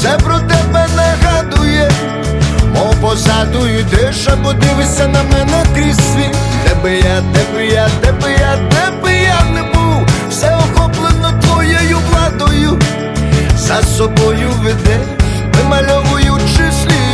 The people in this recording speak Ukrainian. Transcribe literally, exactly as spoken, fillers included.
все про тебе нагадує, мов позаду йдеш, або дивишся на мене крізь світ. Де би я, де би я, де би я, де би я не був, все охоплено твоєю владою, за собою ведеш, вимальовуючи слід.